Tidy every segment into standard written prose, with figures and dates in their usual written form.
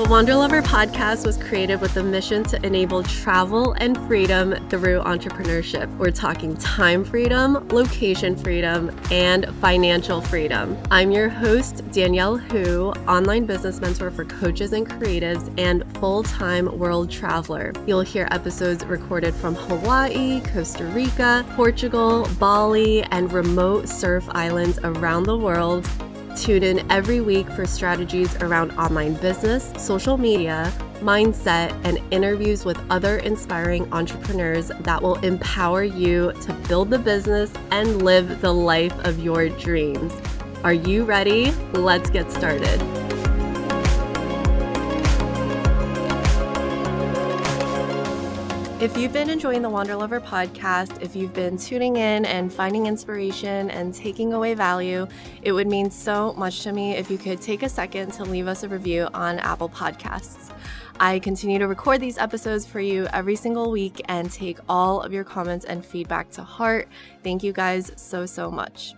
The Wander Lover podcast was created with the mission to enable travel and freedom through entrepreneurship. We're talking time freedom, location freedom, and financial freedom. I'm your host, Danielle Hu, online business mentor for coaches and creatives and full-time world traveler. You'll hear episodes recorded from Hawaii, Costa Rica, Portugal, Bali, and remote surf islands around the world. Tune in every week for strategies around online business, social media, mindset, and interviews with other inspiring entrepreneurs that will empower you to build the business and live the life of your dreams. Are you ready? Let's get started. If you've been enjoying the Wander Lover podcast, if you've been tuning in and finding inspiration and taking away value, it would mean so much to me if you could take a second to leave us a review on Apple Podcasts. I continue to record these episodes for you every single week and take all of your comments and feedback to heart. Thank you guys so much.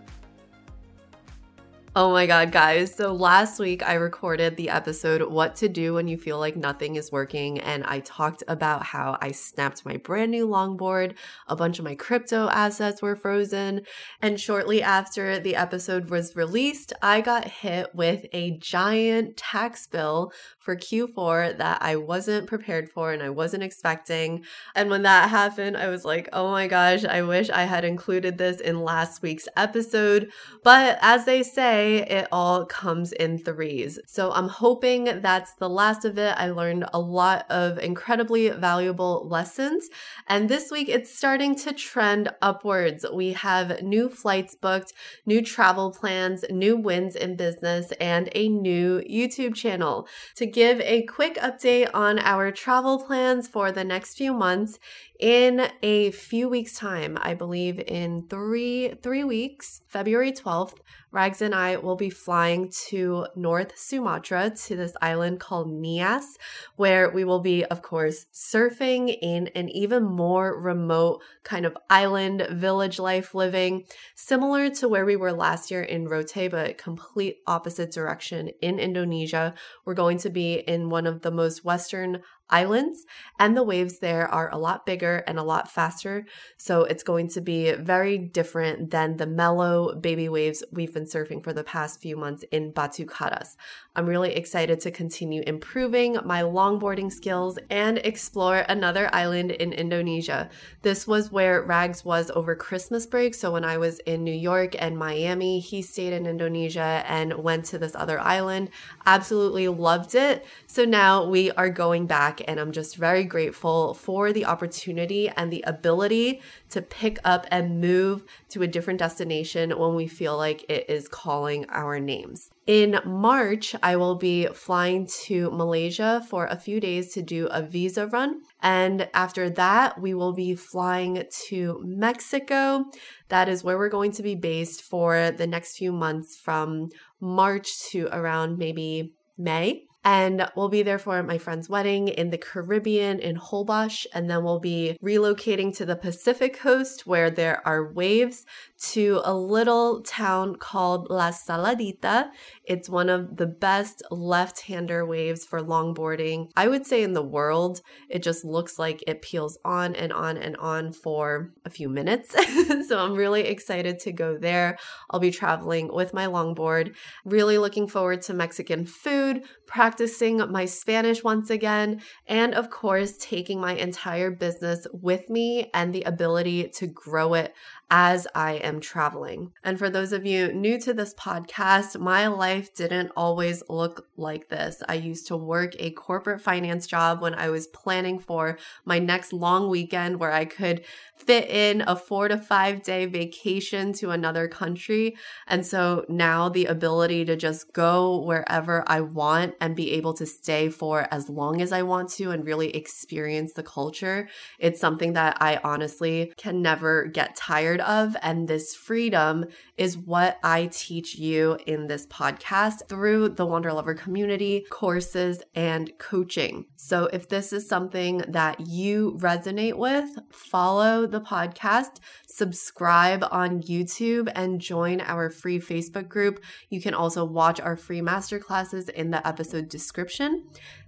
Oh my God, guys. So last week I recorded the episode, What to Do When You Feel Like Nothing is Working. And I talked about how I snapped my brand new longboard. A bunch of my crypto assets were frozen. And shortly after the episode was released, I got hit with a giant tax bill for Q4 that I wasn't prepared for and I wasn't expecting. And when that happened, I was like, oh my gosh, I wish I had included this in last week's episode. But as they say, it all comes in threes. So I'm hoping that's the last of it. I learned a lot of incredibly valuable lessons. And this week it's starting to trend upwards. We have new flights booked, new travel plans, new wins in business, and a new YouTube channel. To give a quick update on our travel plans for the next few months, in a few weeks' time, I believe in three weeks, February 12th, Rags and I will be flying to North Sumatra to this island called Nias, where we will be, of course, surfing in an even more remote kind of island village life living, similar to where we were last year in Rote, but complete opposite direction in Indonesia. We're going to be in one of the most western islands, and the waves there are a lot bigger and a lot faster. So it's going to be very different than the mellow baby waves we've been surfing for the past few months in Batu Karas. I'm really excited to continue improving my longboarding skills and explore another island in Indonesia. This was where Rags was over Christmas break. So when I was in New York and Miami, he stayed in Indonesia and went to this other island. Absolutely loved it. So now we are going back, and I'm just very grateful for the opportunity and the ability to pick up and move to a different destination when we feel like it is calling our names. In March, I will be flying to Malaysia for a few days to do a visa run. And after that, we will be flying to Mexico. That is where we're going to be based for the next few months from March to around maybe May. And we'll be there for my friend's wedding in the Caribbean in Holbox. And then we'll be relocating to the Pacific coast where there are waves to a little town called La Saladita. It's one of the best left-hander waves for longboarding, I would say, in the world. It just looks like it peels on and on and on for a few minutes. So I'm really excited to go there. I'll be traveling with my longboard. Really looking forward to Mexican food, practicing my Spanish once again, and of course, taking my entire business with me and the ability to grow it as I am traveling. And for those of you new to this podcast, my life didn't always look like this. I used to work a corporate finance job when I was planning for my next long weekend where I could fit in a 4 to 5 day vacation to another country. And so now the ability to just go wherever I want and be able to stay for as long as I want to and really experience the culture, it's something that I honestly can never get tired of. And this freedom is what I teach you in this podcast through the Wander Lover community, courses, and coaching. So if this is something that you resonate with, follow the podcast, subscribe on YouTube, and join our free Facebook group. You can also watch our free masterclasses in the episode description.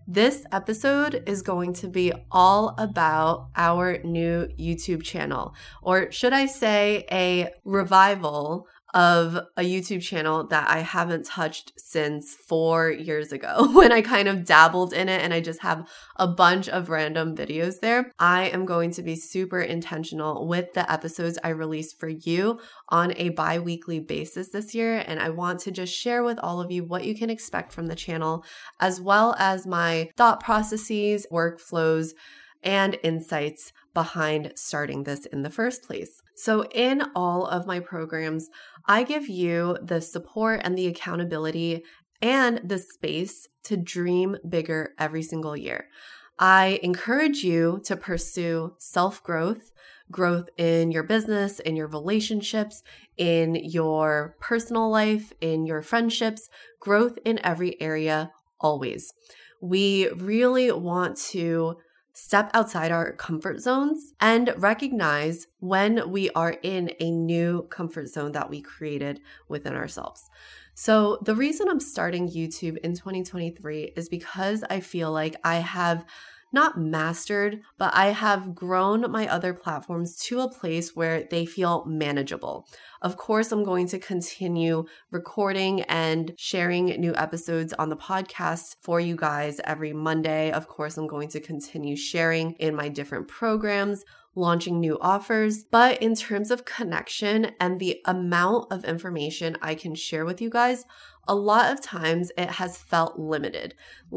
This episode is going to be all about our new YouTube channel, or should I say a revival of a YouTube channel that I haven't touched since 4 years ago when I kind of dabbled in it and I just have a bunch of random videos there. I am going to be super intentional with the episodes I release for you on a bi-weekly basis this year, and I want to just share with all of you what you can expect from the channel, as well as my thought processes, workflows, and insights behind starting this in the first place. So in all of my programs, I give you the support and the accountability and the space to dream bigger every single year. I encourage you to pursue self-growth, growth in your business, in your relationships, in your personal life, in your friendships, growth in every area, always. We really want to step outside our comfort zones and recognize when we are in a new comfort zone that we created within ourselves. So the reason I'm starting YouTube in 2023 is because I feel like I have not mastered, but I have grown my other platforms to a place where they feel manageable. Of course, I'm going to continue recording and sharing new episodes on the podcast for you guys every Monday. Of course, I'm going to continue sharing in my different programs, launching new offers. But in terms of connection and the amount of information I can share with you guys, a lot of times it has felt limited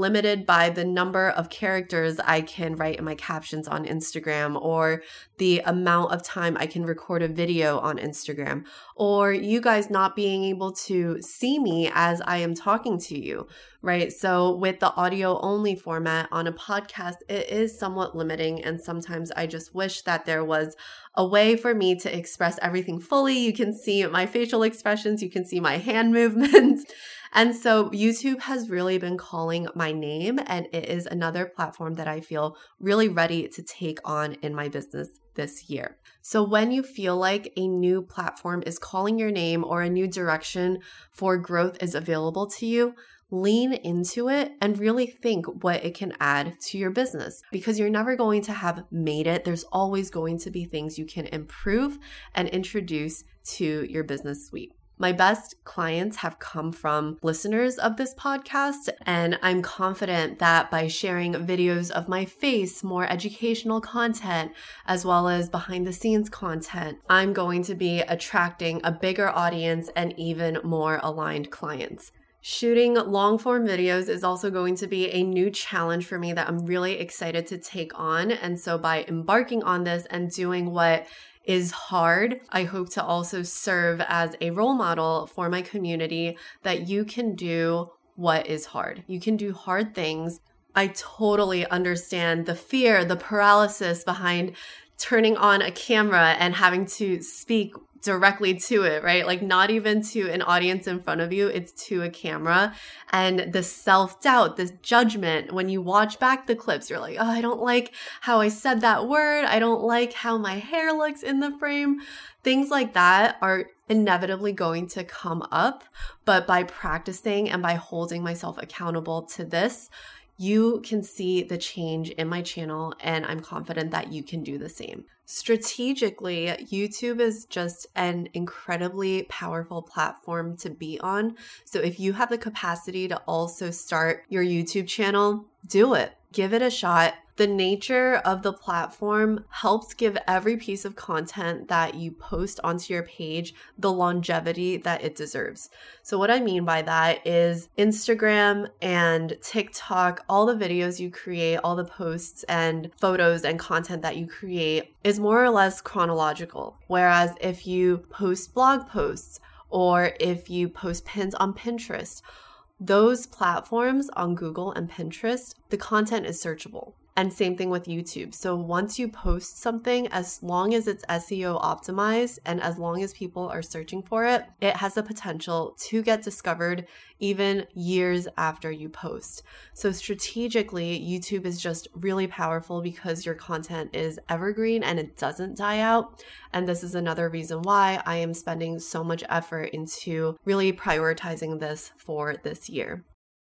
by the number of characters I can write in my captions on Instagram, or the amount of time I can record a video on Instagram, or you guys not being able to see me as I am talking to you, right? So with the audio only format on a podcast, it is somewhat limiting. And sometimes I just wish that there was a way for me to express everything fully. You can see my facial expressions, you can see my hand movements. And so YouTube has really been calling my name, and it is another platform that I feel really ready to take on in my business this year. So when you feel like a new platform is calling your name or a new direction for growth is available to you, lean into it and really think what it can add to your business, because you're never going to have made it. There's always going to be things you can improve and introduce to your business suite. My best clients have come from listeners of this podcast, and I'm confident that by sharing videos of my face, more educational content, as well as behind the scenes content, I'm going to be attracting a bigger audience and even more aligned clients. Shooting long form videos is also going to be a new challenge for me that I'm really excited to take on. And so by embarking on this and doing what is hard, I hope to also serve as a role model for my community that you can do what is hard. You can do hard things. I totally understand the fear, the paralysis behind turning on a camera and having to speak directly to it, right? Like not even to an audience in front of you, it's to a camera. And the self-doubt, this judgment, when you watch back the clips, you're like, oh, I don't like how I said that word. I don't like how my hair looks in the frame. Things like that are inevitably going to come up. But by practicing and by holding myself accountable to this, you can see the change in my channel, and I'm confident that you can do the same. Strategically, YouTube is just an incredibly powerful platform to be on. So if you have the capacity to also start your YouTube channel, do it. Give it a shot. The nature of the platform helps give every piece of content that you post onto your page the longevity that it deserves. So what I mean by that is Instagram and TikTok, all the videos you create, all the posts and photos and content that you create is more or less chronological. Whereas if you post blog posts or if you post pins on Pinterest, those platforms on Google and Pinterest, the content is searchable. And same thing with YouTube. So once you post something, as long as it's SEO optimized and as long as people are searching for it, it has the potential to get discovered even years after you post. So strategically, YouTube is just really powerful because your content is evergreen and it doesn't die out. And this is another reason why I am spending so much effort into really prioritizing this for this year.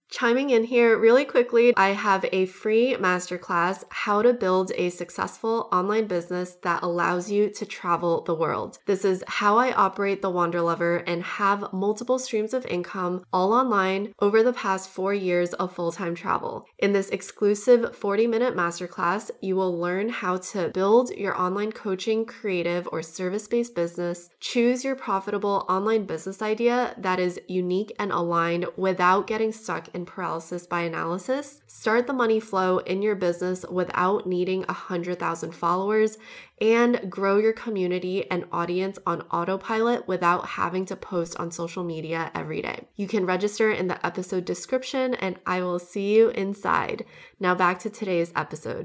Chiming in here really quickly, I have a free masterclass, How to Build a Successful Online Business That Allows You to Travel the World. This is how I operate the Wander Lover and have multiple streams of income all online over the past 4 years of full-time travel. In this exclusive 40-minute masterclass, you will learn how to build your online coaching, creative, or service-based business, choose your profitable online business idea that is unique and aligned without getting stuck in paralysis by analysis, start the money flow in your business without needing 100,000 followers, and grow your community and audience on autopilot without having to post on social media every day. You can register in the episode description, and I will see you inside. Now back to today's episode.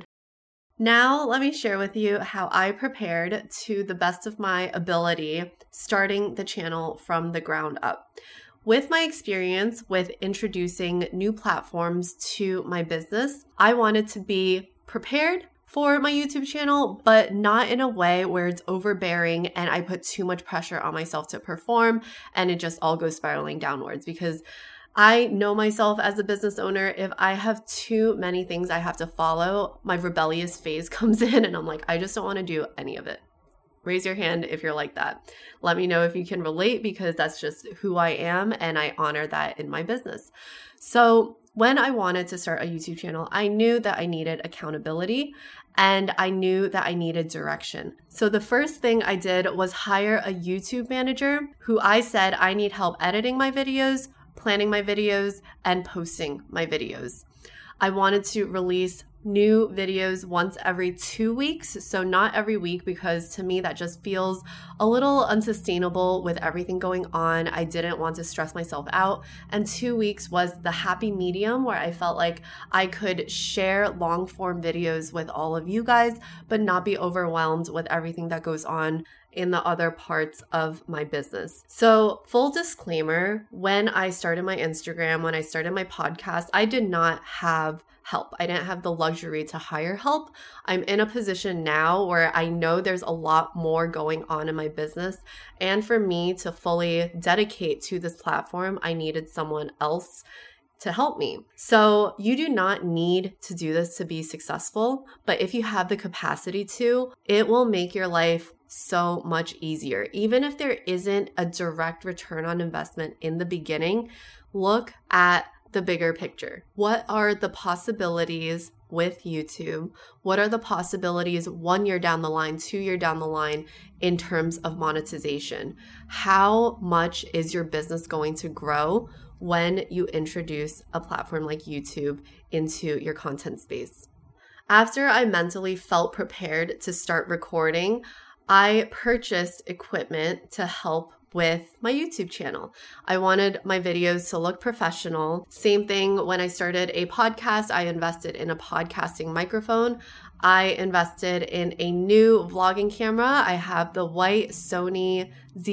Now, let me share with you how I prepared to the best of my ability starting the channel from the ground up. With my experience with introducing new platforms to my business, I wanted to be prepared for my YouTube channel, but not in a way where it's overbearing and I put too much pressure on myself to perform and it just all goes spiraling downwards, because I know myself as a business owner. If I have too many things I have to follow, my rebellious phase comes in and I'm like, I just don't want to do any of it. Raise your hand if you're like that. Let me know if you can relate, because that's just who I am and I honor that in my business. So when I wanted to start a YouTube channel, I knew that I needed accountability and I knew that I needed direction. So the first thing I did was hire a YouTube manager who I said, I need help editing my videos, planning my videos, and posting my videos. I wanted to release new videos once every 2 weeks, so not every week, because to me that just feels a little unsustainable with everything going on. I didn't want to stress myself out, and 2 weeks was the happy medium where I felt like I could share long form videos with all of you guys, but not be overwhelmed with everything that goes on in the other parts of my business. So full disclaimer, when I started my Instagram, when I started my podcast, I did not have help. I didn't have the luxury to hire help. I'm in a position now where I know there's a lot more going on in my business. And for me to fully dedicate to this platform, I needed someone else to help me. So you do not need to do this to be successful, but if you have the capacity to, it will make your life so much easier. Even if there isn't a direct return on investment in the beginning, look at the bigger picture. What are the possibilities with YouTube? What are the possibilities 1 year down the line, 2 year down the line in terms of monetization? How much is your business going to grow when you introduce a platform like YouTube into your content space? After I mentally felt prepared to start recording, I purchased equipment to help with my YouTube channel. I wanted my videos to look professional. Same thing when I started a podcast, I invested in a podcasting microphone. I invested in a new vlogging camera. I have the white Sony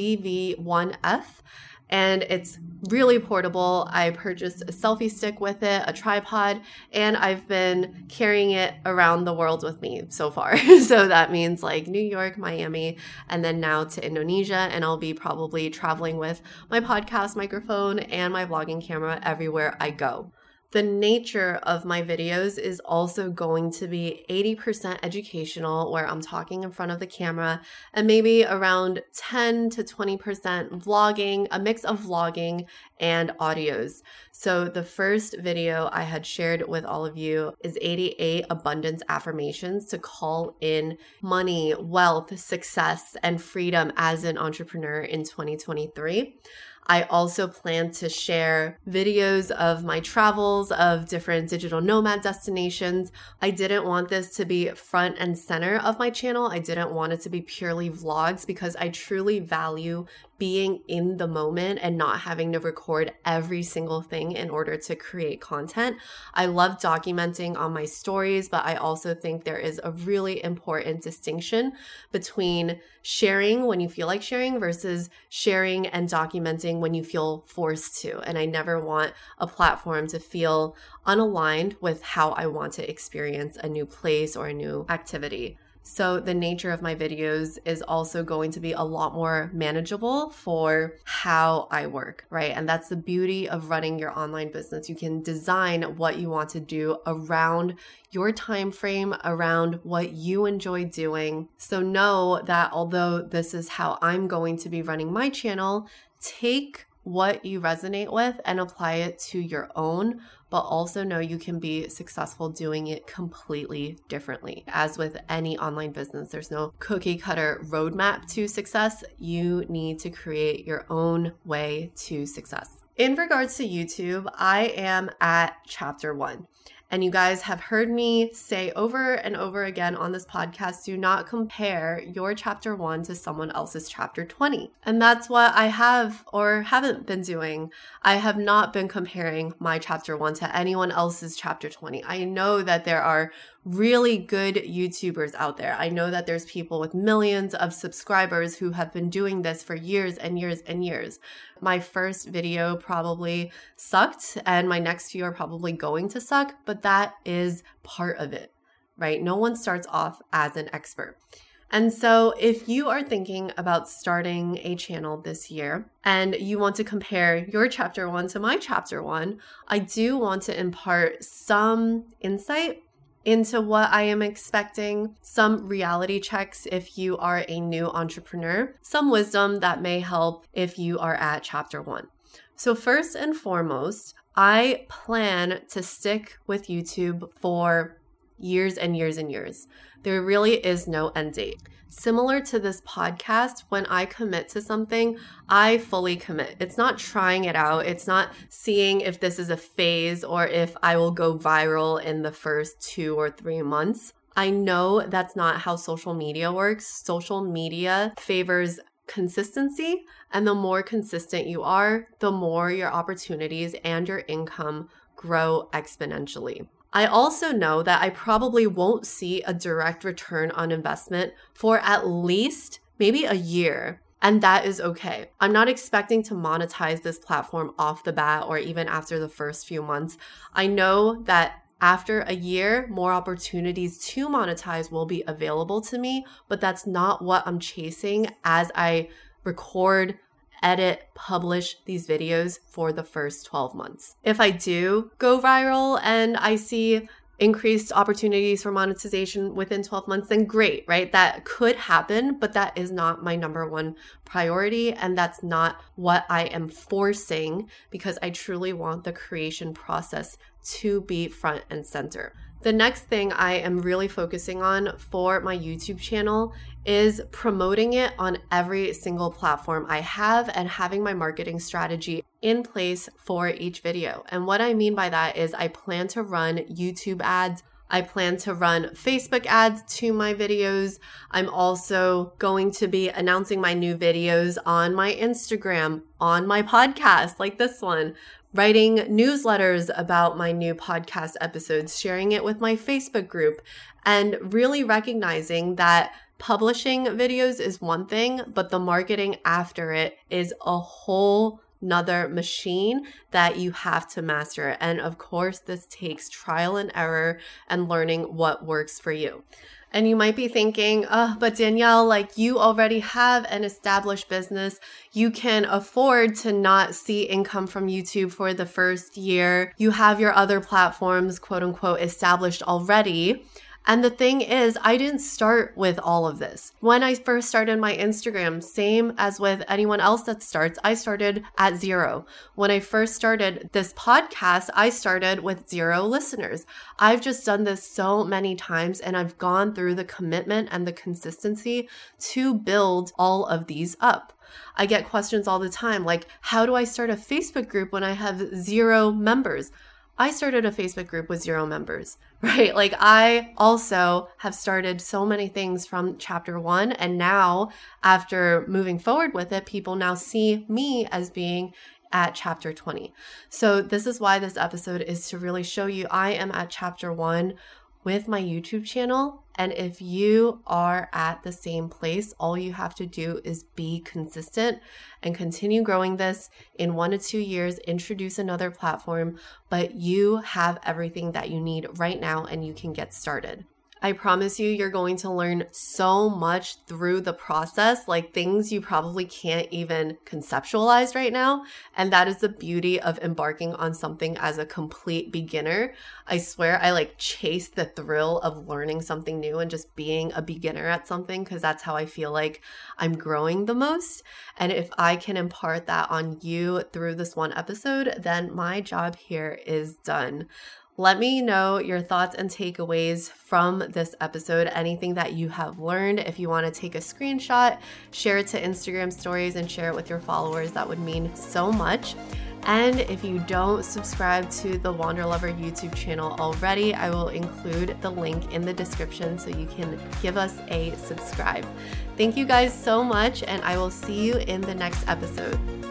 ZV-1F. And it's really portable. I purchased a selfie stick with it, a tripod, and I've been carrying it around the world with me so far. So that means like New York, Miami, and then now to Indonesia. And I'll be probably traveling with my podcast microphone and my vlogging camera everywhere I go. The nature of my videos is also going to be 80% educational, where I'm talking in front of the camera, and maybe around 10 to 20% vlogging, a mix of vlogging and audios. So the first video I had shared with all of you is 88 abundance affirmations to call in money, wealth, success, and freedom as an entrepreneur in 2023. I also plan to share videos of my travels, of different digital nomad destinations. I didn't want this to be front and center of my channel. I didn't want it to be purely vlogs, because I truly value being in the moment and not having to record every single thing in order to create content. I love documenting on my stories, but I also think there is a really important distinction between sharing when you feel like sharing versus sharing and documenting when you feel forced to. And I never want a platform to feel unaligned with how I want to experience a new place or a new activity. So the nature of my videos is also going to be a lot more manageable for how I work, right? And that's the beauty of running your online business. You can design what you want to do around your time frame, around what you enjoy doing. So know that although this is how I'm going to be running my channel, take what you resonate with and apply it to your own, but also know you can be successful doing it completely differently. As with any online business, there's no cookie cutter roadmap to success. You need to create your own way to success. In regards to YouTube, I am at chapter 1. And you guys have heard me say over and over again on this podcast, do not compare your chapter 1 to someone else's chapter 20. And that's what I have or haven't been doing. I have not been comparing my chapter 1 to anyone else's chapter 20. I know that there are really good YouTubers out there. I know that there's people with millions of subscribers who have been doing this for years and years and years. My first video probably sucked and my next few are probably going to suck, but that is part of it, right? No one starts off as an expert. And so if you are thinking about starting a channel this year and you want to compare your chapter 1 to my chapter 1, I do want to impart some insight into what I am expecting, some reality checks if you are a new entrepreneur, some wisdom that may help if you are at chapter 1. So first and foremost, I plan to stick with YouTube for years and years and years. There really is no end date. Similar to this podcast, when I commit to something, I fully commit. It's not trying it out. It's not seeing if this is a phase or if I will go viral in the first 2 or 3 months. I know that's not how social media works. Social media favors consistency, and the more consistent you are, the more your opportunities and your income grow exponentially. I also know that I probably won't see a direct return on investment for at least maybe a year. And that is okay. I'm not expecting to monetize this platform off the bat or even after the first few months. I know that after a year, more opportunities to monetize will be available to me, but that's not what I'm chasing as I record, edit, publish these videos for the first 12 months. If I do go viral and I see increased opportunities for monetization within 12 months, then great, right? That could happen, but that is not my number one priority. And that's not what I am forcing because I truly want the creation process to be front and center. The next thing I am really focusing on for my YouTube channel is promoting it on every single platform I have and having my marketing strategy in place for each video. And what I mean by that is I plan to run YouTube ads. I plan to run Facebook ads to my videos. I'm also going to be announcing my new videos on my Instagram, on my podcast like this one, writing newsletters about my new podcast episodes, sharing it with my Facebook group, and really recognizing that publishing videos is one thing, but the marketing after it is a whole nother machine that you have to master. And of course, this takes trial and error and learning what works for you. And you might be thinking, oh, but Danielle, like you already have an established business. You can afford to not see income from YouTube for the first year. You have your other platforms, quote unquote, established already. And the thing is, I didn't start with all of this. When I first started my Instagram, same as with anyone else that starts, I started at 0. When I first started this podcast, I started with 0 listeners. I've just done this so many times and I've gone through the commitment and the consistency to build all of these up. I get questions all the time like, how do I start a Facebook group when I have 0 members? I started a Facebook group with 0 members, right? Like I also have started so many things from chapter 1. And now after moving forward with it, people now see me as being at chapter 20. So this is why this episode is to really show you I am at chapter 1 with my YouTube channel. And if you are at the same place, all you have to do is be consistent and continue growing this. In 1 to 2 years, introduce another platform, but you have everything that you need right now and you can get started. I promise you, you're going to learn so much through the process, like things you probably can't even conceptualize right now. And that is the beauty of embarking on something as a complete beginner. I swear I like chase the thrill of learning something new and just being a beginner at something, because that's how I feel like I'm growing the most. And if I can impart that on you through this one episode, then my job here is done. Let me know your thoughts and takeaways from this episode, anything that you have learned. If you want to take a screenshot, share it to Instagram stories and share it with your followers, that would mean so much. And if you don't subscribe to the Wanderlover YouTube channel already, I will include the link in the description so you can give us a subscribe. Thank you guys so much, and I will see you in the next episode.